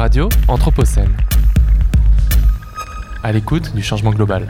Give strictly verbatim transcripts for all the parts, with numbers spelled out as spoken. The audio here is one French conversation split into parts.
Radio Anthropocène. À l'écoute du changement global.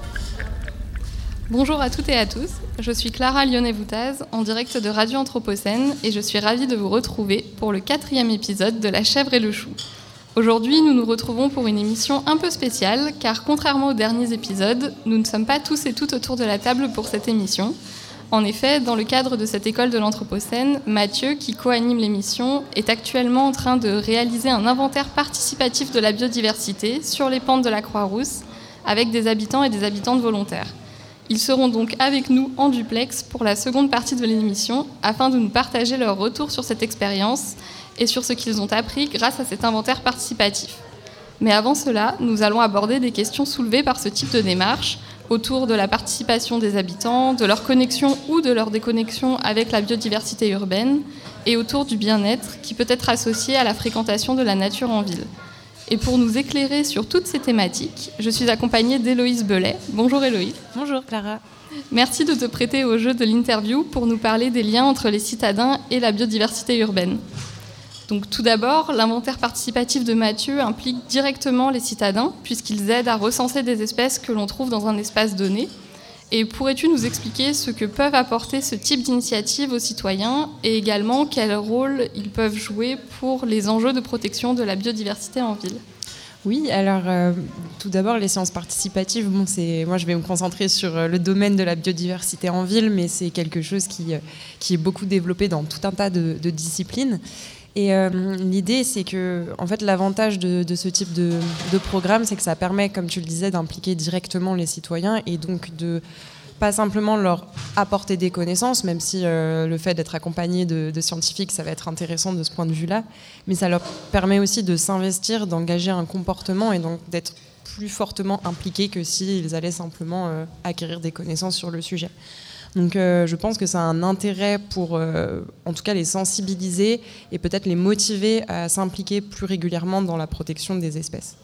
Bonjour à toutes et à tous, je suis Clara Lyonnais-Voutaz, en direct de Radio Anthropocène, et je suis ravie de vous retrouver pour le quatrième épisode de La chèvre et le chou. Aujourd'hui, nous nous retrouvons pour une émission un peu spéciale, car contrairement aux derniers épisodes, nous ne sommes pas tous et toutes autour de la table pour cette émission. En effet, dans le cadre de cette école de l'Anthropocène, Mathieu, qui co-anime l'émission, est actuellement en train de réaliser un inventaire participatif de la biodiversité sur les pentes de la Croix-Rousse, avec des habitants et des habitantes volontaires. Ils seront donc avec nous en duplex pour la seconde partie de l'émission, afin de nous partager leur retour sur cette expérience et sur ce qu'ils ont appris grâce à cet inventaire participatif. Mais avant cela, nous allons aborder des questions soulevées par ce type de démarche, autour de la participation des habitants, de leur connexion ou de leur déconnexion avec la biodiversité urbaine, et autour du bien-être qui peut être associé à la fréquentation de la nature en ville. Et pour nous éclairer sur toutes ces thématiques, je suis accompagnée d'Héloïse Belay. Bonjour Héloïse. Bonjour Clara. Merci de te prêter au jeu de l'interview pour nous parler des liens entre les citadins et la biodiversité urbaine. Donc, tout d'abord, l'inventaire participatif de Mathieu implique directement les citadins, puisqu'ils aident à recenser des espèces que l'on trouve dans un espace donné. Et pourrais-tu nous expliquer ce que peuvent apporter ce type d'initiative aux citoyens et également quel rôle ils peuvent jouer pour les enjeux de protection de la biodiversité en ville ? Oui, alors euh, tout d'abord, les sciences participatives, bon, c'est, moi je vais me concentrer sur le domaine de la biodiversité en ville, mais c'est quelque chose qui, qui est beaucoup développé dans tout un tas de, de disciplines. Et euh, l'idée, c'est que, en fait, l'avantage de, de ce type de, de programme, c'est que ça permet, comme tu le disais, d'impliquer directement les citoyens et donc de pas simplement leur apporter des connaissances, même si euh, le fait d'être accompagné de, de scientifiques, ça va être intéressant de ce point de vue-là, mais ça leur permet aussi de s'investir, d'engager un comportement et donc d'être plus fortement impliqués que s'ils allaient simplement euh, acquérir des connaissances sur le sujet. Donc euh, je pense que ça a un intérêt pour, euh, en tout cas, les sensibiliser et peut-être les motiver à s'impliquer plus régulièrement dans la protection des espèces.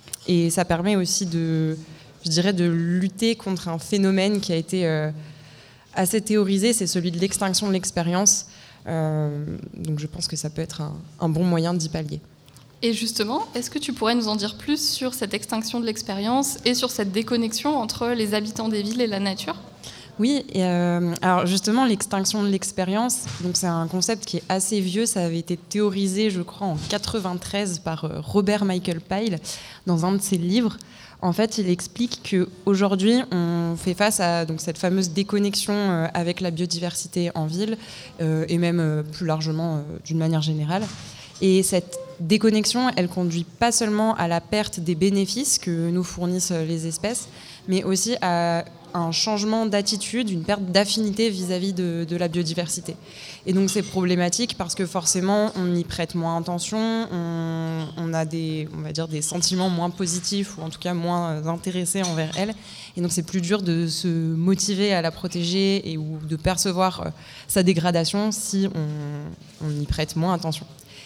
Et ça permet aussi de, je dirais, de lutter contre un phénomène qui a été euh, assez théorisé, c'est celui de l'extinction de l'expérience. Euh, donc je pense que ça peut être un, un bon moyen d'y pallier. Et justement, est-ce que tu pourrais nous en dire plus sur cette extinction de l'expérience et sur cette déconnexion entre les habitants des villes et la nature ? Oui, et euh, alors justement, l'extinction de l'expérience, donc c'est un concept qui est assez vieux. Ça avait été théorisé, je crois, en quatre-vingt-treize par euh, Robert Michael Pyle dans un de ses livres. En fait, il explique qu'aujourd'hui, on fait face à donc, cette fameuse déconnexion euh, avec la biodiversité en ville euh, et même euh, plus largement euh, d'une manière générale. Et cette déconnexion, elle conduit pas seulement à la perte des bénéfices que nous fournissent les espèces, mais aussi à un changement d'attitude, une perte d'affinité vis-à-vis de, de la biodiversité. Et donc c'est problématique parce que forcément on y prête moins attention, on, on a des, on va dire des sentiments moins positifs ou en tout cas moins intéressés envers elle. Et donc c'est plus dur de se motiver à la protéger et ou de percevoir sa dégradation si on, on y prête moins attention.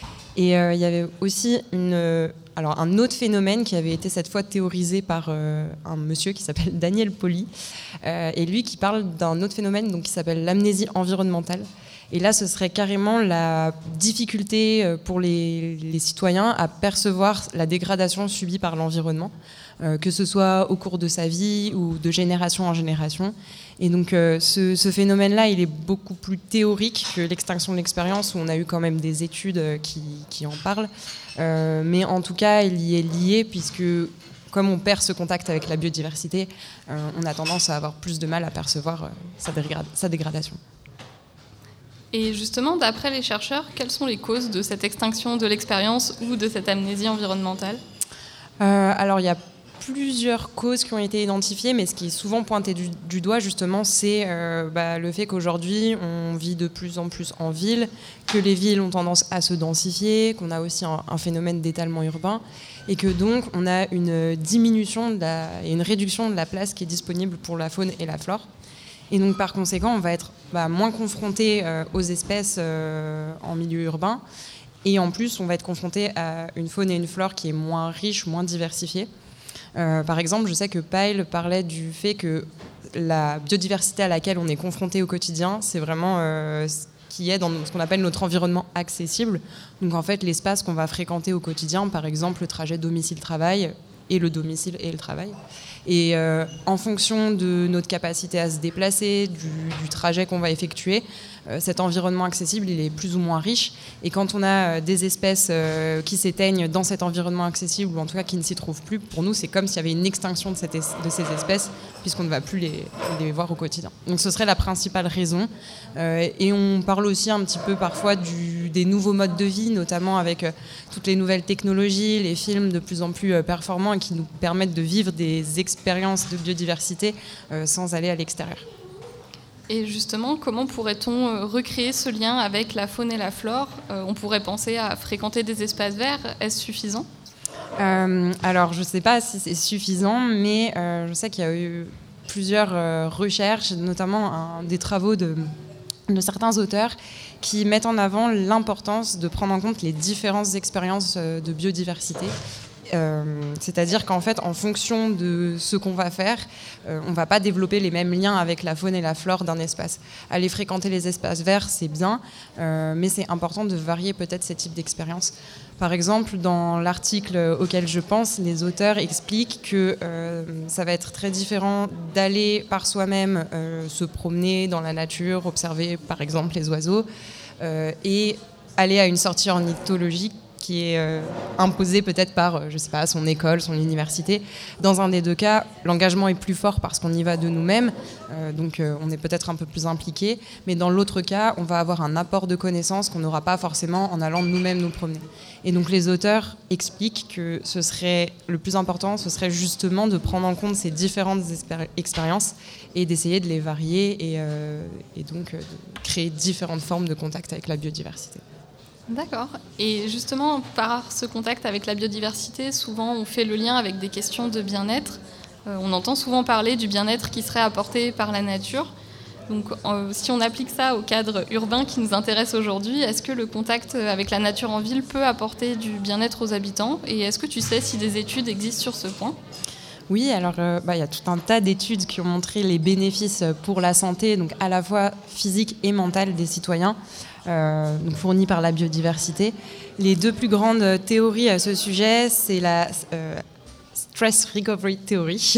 Et euh, il y avait aussi une, alors un autre phénomène qui avait été cette fois théorisé par euh, un monsieur qui s'appelle Daniel Pauly, euh, et lui qui parle d'un autre phénomène donc, qui s'appelle l'amnésie environnementale. Et là, ce serait carrément la difficulté pour les, les citoyens à percevoir la dégradation subie par l'environnement, euh, que ce soit au cours de sa vie ou de génération en génération. Et donc euh, ce, ce phénomène-là, il est beaucoup plus théorique que l'extinction de l'expérience, où on a eu quand même des études qui, qui en parlent. Euh, mais en tout cas, il y est lié, puisque comme on perd ce contact avec la biodiversité, euh, on a tendance à avoir plus de mal à percevoir euh, sa, dégrad- sa dégradation. Et justement, d'après les chercheurs, quelles sont les causes de cette extinction de l'expérience ou de cette amnésie environnementale ? euh, Alors, il y a plusieurs causes qui ont été identifiées, mais ce qui est souvent pointé du, du doigt, justement, c'est euh, bah, le fait qu'aujourd'hui, on vit de plus en plus en ville, que les villes ont tendance à se densifier, qu'on a aussi un, un phénomène d'étalement urbain, et que donc, on a une diminution de la, et une réduction de la place qui est disponible pour la faune et la flore. Et donc, par conséquent, on va être bah, moins confronté euh, aux espèces euh, en milieu urbain. Et en plus, on va être confronté à une faune et une flore qui est moins riche, moins diversifiée. Euh, par exemple, je sais que Pyle parlait du fait que la biodiversité à laquelle on est confronté au quotidien, c'est vraiment euh, ce qui est dans ce qu'on appelle notre environnement accessible. Donc en fait, l'espace qu'on va fréquenter au quotidien, par exemple le trajet domicile-travail et le domicile et le travail. Et euh, en fonction de notre capacité à se déplacer, du, du trajet qu'on va effectuer, euh, cet environnement accessible, il est plus ou moins riche. Et quand on a euh, des espèces euh, qui s'éteignent dans cet environnement accessible, ou en tout cas qui ne s'y trouvent plus, pour nous, c'est comme s'il y avait une extinction de, cette es- de ces espèces, puisqu'on ne va plus les, les voir au quotidien. Donc ce serait la principale raison. Euh, et on parle aussi un petit peu parfois du, des nouveaux modes de vie, notamment avec euh, toutes les nouvelles technologies, les films de plus en plus euh, performants et qui nous permettent de vivre des expériences expérience de biodiversité euh, sans aller à l'extérieur. Et justement, comment pourrait-on recréer ce lien avec la faune et la flore ? euh, On pourrait penser à fréquenter des espaces verts. Est-ce suffisant ? euh, Alors, je ne sais pas si c'est suffisant, mais euh, je sais qu'il y a eu plusieurs euh, recherches, notamment un, des travaux de, de certains auteurs qui mettent en avant l'importance de prendre en compte les différentes expériences euh, de biodiversité. Euh, c'est-à-dire qu'en fait, en fonction de ce qu'on va faire, euh, on ne va pas développer les mêmes liens avec la faune et la flore d'un espace. Aller fréquenter les espaces verts, c'est bien, euh, mais c'est important de varier peut-être ces types d'expériences. Par exemple, dans l'article auquel je pense, les auteurs expliquent que euh, ça va être très différent d'aller par soi-même euh, se promener dans la nature, observer par exemple les oiseaux, euh, et aller à une sortie ornithologique qui est euh, imposé peut-être par, euh, je sais pas, son école, son université. Dans un des deux cas, l'engagement est plus fort parce qu'on y va de nous-mêmes, euh, donc euh, on est peut-être un peu plus impliqué. Mais dans l'autre cas, on va avoir un apport de connaissances qu'on n'aura pas forcément en allant nous-mêmes nous promener. Et donc les auteurs expliquent que ce serait le plus important, ce serait justement de prendre en compte ces différentes expéri- expériences et d'essayer de les varier et, euh, et donc euh, de créer différentes formes de contact avec la biodiversité. D'accord. Et justement, par ce contact avec la biodiversité, souvent on fait le lien avec des questions de bien-être. Euh, on entend souvent parler du bien-être qui serait apporté par la nature. Donc euh, si on applique ça au cadre urbain qui nous intéresse aujourd'hui, est-ce que le contact avec la nature en ville peut apporter du bien-être aux habitants ? Et est-ce que tu sais si des études existent sur ce point ? Oui, alors euh, bah, y a tout un tas d'études qui ont montré les bénéfices pour la santé, donc à la fois physique et mentale des citoyens, euh, donc fournis par la biodiversité. Les deux plus grandes théories à ce sujet, c'est la euh, Stress Recovery Theory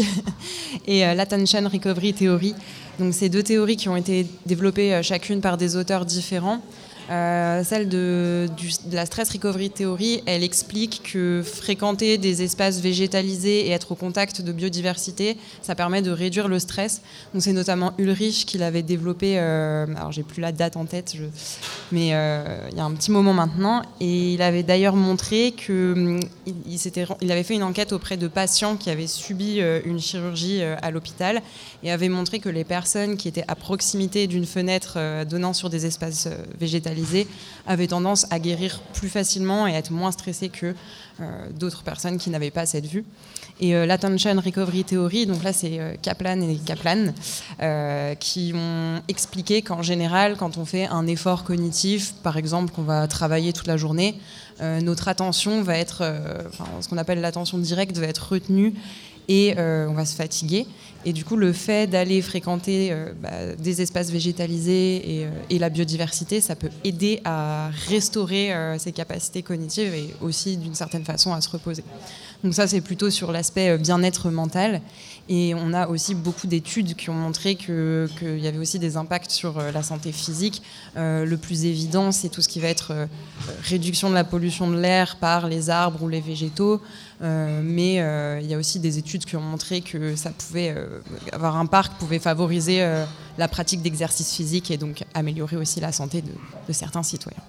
et euh, l'Attention Recovery Theory. Donc ces deux théories qui ont été développées euh, chacune par des auteurs différents. Euh, celle de, du, de la Stress Recovery Theory, elle explique que fréquenter des espaces végétalisés et être au contact de biodiversité, ça permet de réduire le stress. Donc c'est notamment Ulrich qui l'avait développé, euh, alors j'ai plus la date en tête, je, mais euh, il y a un petit moment maintenant, et il avait d'ailleurs montré que il, il, s'était, il avait fait une enquête auprès de patients qui avaient subi euh, une chirurgie euh, à l'hôpital et avait montré que les personnes qui étaient à proximité d'une fenêtre euh, donnant sur des espaces euh, végétalisés avaient tendance à guérir plus facilement et à être moins stressés que euh, d'autres personnes qui n'avaient pas cette vue. Et euh, l'Attention Recovery Theory, donc là c'est euh, Kaplan et Kaplan, euh, qui ont expliqué qu'en général, quand on fait un effort cognitif, par exemple qu'on va travailler toute la journée, euh, notre attention va être, euh, enfin, ce qu'on appelle l'attention directe, va être retenue et euh, on va se fatiguer. Et du coup, le fait d'aller fréquenter euh, bah, des espaces végétalisés et, euh, et la biodiversité, ça peut aider à restaurer euh, ses capacités cognitives et aussi, d'une certaine façon, à se reposer. Donc ça, c'est plutôt sur l'aspect bien-être mental. Et on a aussi beaucoup d'études qui ont montré que, qu'il y avait aussi des impacts sur la santé physique. Euh, le plus évident, c'est tout ce qui va être euh, réduction de la pollution de l'air par les arbres ou les végétaux. Euh, mais euh, il y a aussi des études qui ont montré que ça pouvait euh, avoir un parc, pouvait favoriser euh, la pratique d'exercice physique et donc améliorer aussi la santé de, de certains citoyens.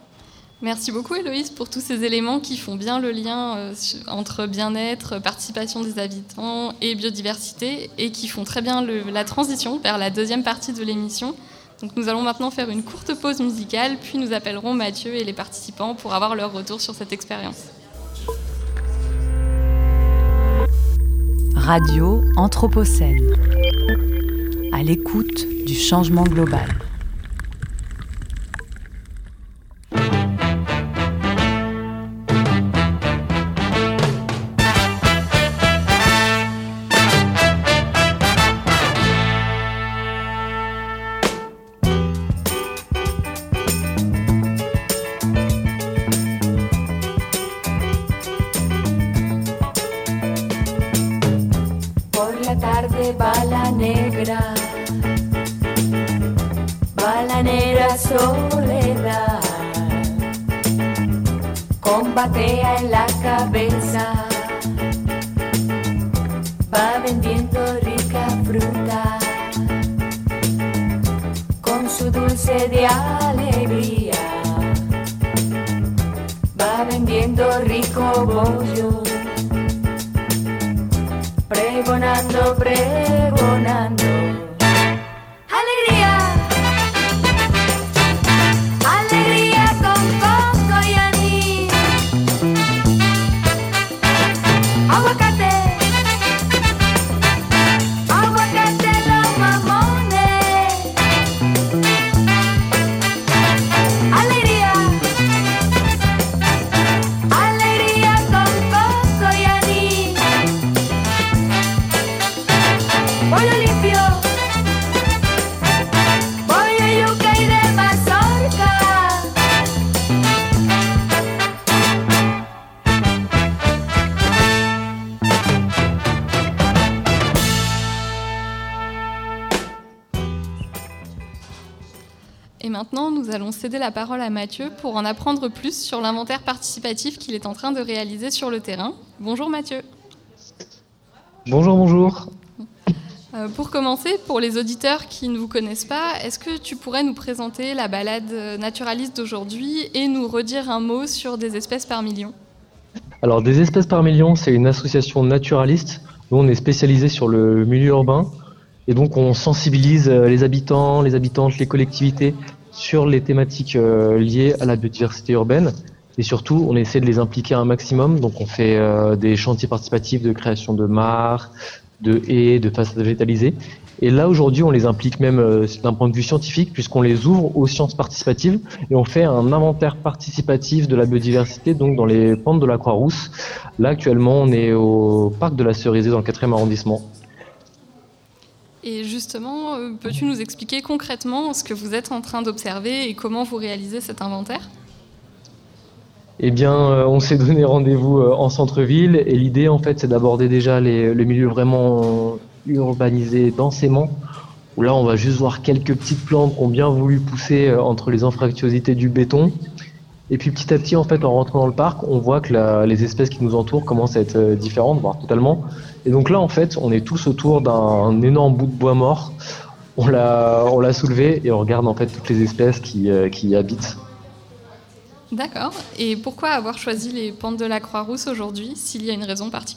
Merci beaucoup Héloïse pour tous ces éléments qui font bien le lien euh, entre bien-être, participation des habitants et biodiversité et qui font très bien le, la transition vers la deuxième partie de l'émission. Donc nous allons maintenant faire une courte pause musicale, puis nous appellerons Mathieu et les participants pour avoir leur retour sur cette expérience. Radio Anthropocène, à l'écoute du changement global. tarde bala negra, balanera soledad, con batea en la cabeza, va vendiendo rica fruta, con su dulce de alegría, va vendiendo rico bollo, pregonando, pregonando. ¡Alegría! ¡Alegría con coco y anís! ¡Aguacate! ¡Aguacate los mamones! ¡Alegría! ¡Alegría con coco y anís! Pollo limpio, pollo yuca y de mazorca. Et maintenant, nous allons céder la parole à Mathieu pour en apprendre plus sur l'inventaire participatif qu'il est en train de réaliser sur le terrain. Bonjour Mathieu. Bonjour, bonjour. Euh, pour commencer, pour les auditeurs qui ne vous connaissent pas, est-ce que tu pourrais nous présenter la balade naturaliste d'aujourd'hui et nous redire un mot sur des espèces par million ? Alors, Des espèces par million, c'est une association naturaliste. Nous, on est spécialisé sur le milieu urbain. Et donc, on sensibilise les habitants, les habitantes, les collectivités sur les thématiques euh, liées à la biodiversité urbaine. Et surtout, on essaie de les impliquer un maximum. Donc, on fait euh, des chantiers participatifs de création de mares, de haies, de façades végétalisées. Et là, aujourd'hui, on les implique même euh, d'un point de vue scientifique, puisqu'on les ouvre aux sciences participatives et on fait un inventaire participatif de la biodiversité, donc dans les pentes de la Croix-Rousse. Là, actuellement, on est au parc de la Cerisée, dans le quatrième arrondissement. Et justement, euh, peux-tu nous expliquer concrètement ce que vous êtes en train d'observer et comment vous réalisez cet inventaire ? Eh bien, euh, on s'est donné rendez-vous euh, en centre-ville et l'idée, en fait, c'est d'aborder déjà les, les milieux vraiment urbanisés densément, où là, on va juste voir quelques petites plantes qui ont bien voulu pousser euh, entre les anfractuosités du béton. Et puis, petit à petit, en fait, en rentrant dans le parc, on voit que la, les espèces qui nous entourent commencent à être euh, différentes, voire totalement. Et donc là, en fait, on est tous autour d'un énorme bout de bois mort. On l'a, on l'a soulevé et on regarde, en fait, toutes les espèces qui, euh, qui y habitent. D'accord. Et pourquoi avoir choisi les pentes de la Croix-Rousse aujourd'hui, s'il y a une raison particulière ?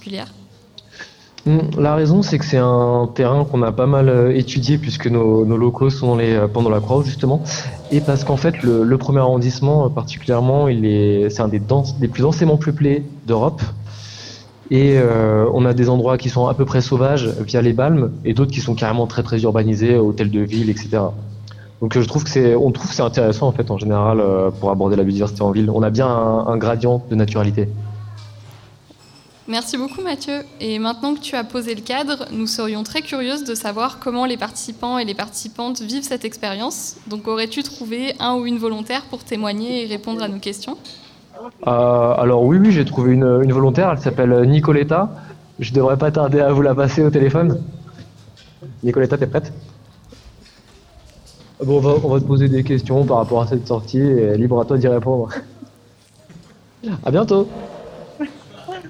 La raison, c'est que c'est un terrain qu'on a pas mal étudié puisque nos, nos locaux sont dans les pentes de la Croix-Rousse justement, et parce qu'en fait le, le premier arrondissement particulièrement, il est, c'est un des, denses, des plus densément peuplés d'Europe, et euh, on a des endroits qui sont à peu près sauvages via les Balmes et d'autres qui sont carrément très très urbanisés, hôtels de ville, et cetera. Donc je trouve que c'est, on trouve que c'est intéressant en fait en général euh, pour aborder la biodiversité en ville. On a bien un, un gradient de naturalité. Merci beaucoup Mathieu. Et maintenant que tu as posé le cadre, nous serions très curieuses de savoir comment les participants et les participantes vivent cette expérience. Donc aurais-tu trouvé un ou une volontaire pour témoigner et répondre à nos questions ? euh, Alors oui, oui, j'ai trouvé une, une volontaire, elle s'appelle Nicoletta. Je devrais pas tarder à vous la passer au téléphone. Nicoletta, t'es prête ? Bon, on va, on va te poser des questions par rapport à cette sortie et libre à toi d'y répondre. À bientôt. Allô ?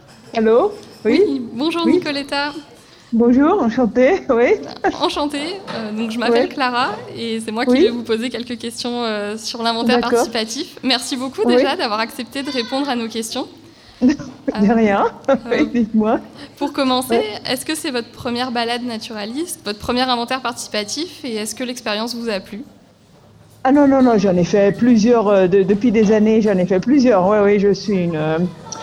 Oui, oui Bonjour oui. Nicoletta. Bonjour, enchantée, oui. Enchantée, euh, donc je m'appelle oui. Clara et c'est moi qui oui. vais vous poser quelques questions euh, sur l'inventaire D'accord. participatif. Merci beaucoup déjà oui. d'avoir accepté de répondre à nos questions. De euh, rien, euh, dites-moi. Pour commencer, ouais. est-ce que c'est votre première balade naturaliste, votre premier inventaire participatif, et est-ce que l'expérience vous a plu ? Ah non, non, non, j'en ai fait plusieurs, euh, de, depuis des années, j'en ai fait plusieurs. Oui, oui, je suis une, euh,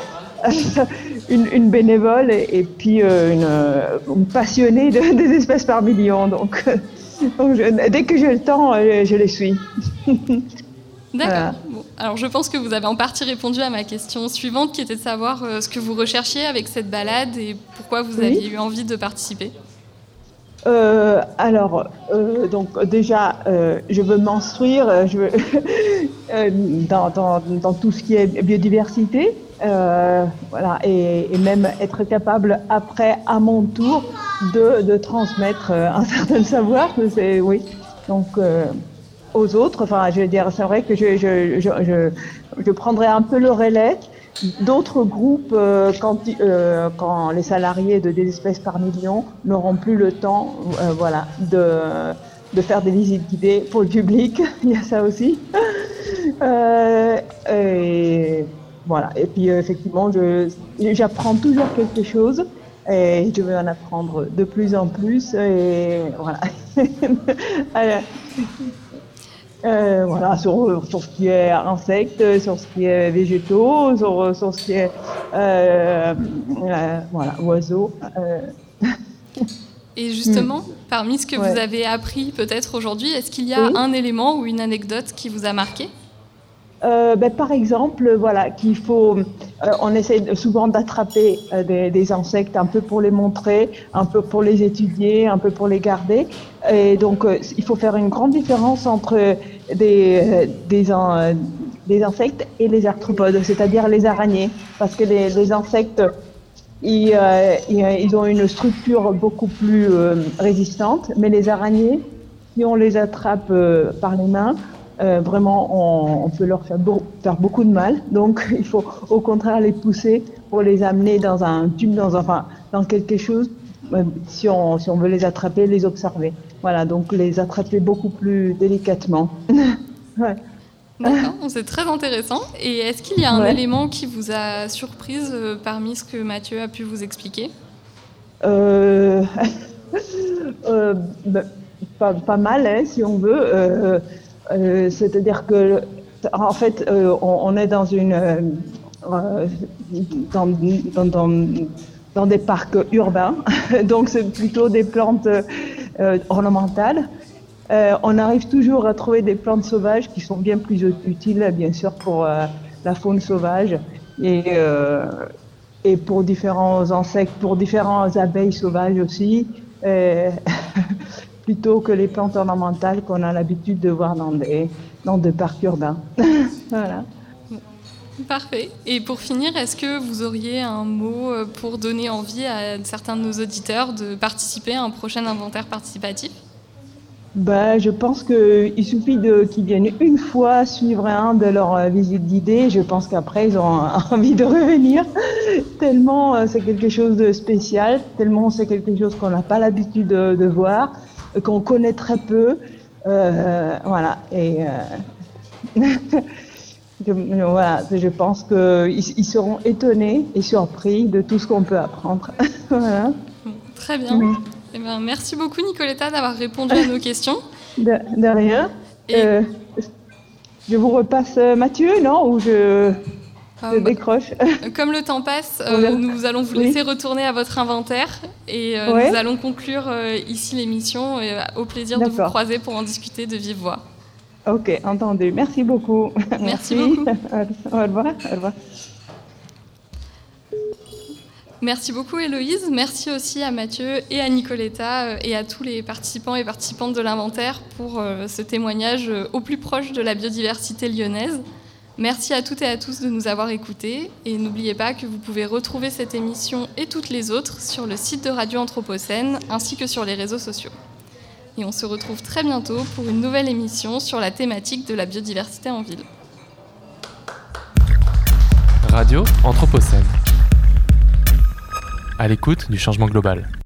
une, une bénévole et, et puis euh, une, euh, une passionnée de, des espèces par million. Donc, euh, donc je, dès que j'ai le temps, euh, je les suis. D'accord. Voilà. Bon, alors je pense que vous avez en partie répondu à ma question suivante, qui était de savoir euh, ce que vous recherchiez avec cette balade et pourquoi vous oui. aviez eu envie de participer. Euh, alors, euh, donc déjà, euh, je veux m'instruire je veux euh, dans, dans, dans tout ce qui est biodiversité, euh, voilà, et, et même être capable après, à mon tour, de, de transmettre un certain savoir. C'est, oui, donc euh, aux autres. Enfin, je veux dire, c'est vrai que je, je, je, je, je prendrai un peu le relais d'autres groupes euh, quand, euh, quand les salariés de des espèces par million n'auront plus le temps euh, voilà, de, de faire des visites guidées pour le public. Il y a ça aussi. Euh, et, voilà. Et puis euh, effectivement, je, j'apprends toujours quelque chose et je veux en apprendre de plus en plus. Et voilà. Alors, Euh, voilà, sur, sur ce qui est insectes, sur ce qui est végétaux, sur, sur ce qui est euh, euh, voilà, oiseaux. Euh. Et justement, Mm. parmi ce que Ouais. vous avez appris peut-être aujourd'hui, est-ce qu'il y a Oui. un élément ou une anecdote qui vous a marqué ? Euh, ben, par exemple, voilà, qu'il faut, euh, on essaie souvent d'attraper euh, des, des insectes un peu pour les montrer, un peu pour les étudier, un peu pour les garder. Et donc, euh, il faut faire une grande différence entre des, euh, des, euh, des insectes et les arthropodes, c'est-à-dire les araignées, parce que les, les insectes, ils, euh, ils, ils ont une structure beaucoup plus euh, résistante, mais les araignées, si on les attrape euh, par les mains, Euh, vraiment, on, on peut leur faire, beau, faire beaucoup de mal. Donc, il faut au contraire les pousser pour les amener dans un tube, dans, enfin, dans quelque chose, euh, si, on, si on veut les attraper, les observer. Voilà, donc les attraper beaucoup plus délicatement. Ouais. D'accord, c'est très intéressant. Et est-ce qu'il y a un Ouais. élément qui vous a surprise euh, parmi ce que Mathieu a pu vous expliquer ? Euh, euh, ben, pas, pas mal, hein, si on veut. Euh, euh, c'est-à-dire que, en fait, euh, on, on est dans une, euh, dans, dans, dans, dans des parcs urbains, donc c'est plutôt des plantes euh, ornementales. Euh, on arrive toujours à trouver des plantes sauvages qui sont bien plus utiles, bien sûr, pour euh, la faune sauvage et, euh, et pour différents insectes, pour différentes abeilles sauvages aussi, euh, plutôt que les plantes ornementales qu'on a l'habitude de voir dans des, dans des parcs urbains. Voilà. Parfait. Et pour finir, est-ce que vous auriez un mot pour donner envie à certains de nos auditeurs de participer à un prochain inventaire participatif ? Ben, je pense qu'il suffit de, qu'ils viennent une fois suivre un de leurs euh, visites guidées. Je pense qu'après, ils ont envie de revenir. Tellement euh, c'est quelque chose de spécial, tellement c'est quelque chose qu'on n'a pas l'habitude de, de voir, euh, qu'on connaît très peu. Euh, voilà. Et euh, je, voilà, je pense qu'ils ils seront étonnés et surpris de tout ce qu'on peut apprendre. Voilà. Très bien. Oui. Eh bien, merci beaucoup, Nicoletta, d'avoir répondu à nos questions. De, de rien. Et- Euh, je vous repasse euh, Mathieu, non? Ou je, je Euh, bah, décroche? Comme le temps passe, euh, Voilà. nous allons vous Oui. laisser retourner à votre inventaire et euh, Ouais. nous allons conclure euh, ici l'émission. Et, euh, au plaisir de vous D'accord. croiser pour en discuter de vive voix. Ok, entendu. Merci beaucoup. Merci beaucoup. Au revoir. Au revoir. Merci beaucoup Héloïse, merci aussi à Mathieu et à Nicoletta euh, et à tous les participants et participantes de l'inventaire pour euh, ce témoignage euh, au plus proche de la biodiversité lyonnaise. Merci à toutes et à tous de nous avoir écoutés et n'oubliez pas que vous pouvez retrouver cette émission et toutes les autres sur le site de Radio Anthropocène ainsi que sur les réseaux sociaux. Et on se retrouve très bientôt pour une nouvelle émission sur la thématique de la biodiversité en ville. Radio Anthropocène. À l'écoute du changement global.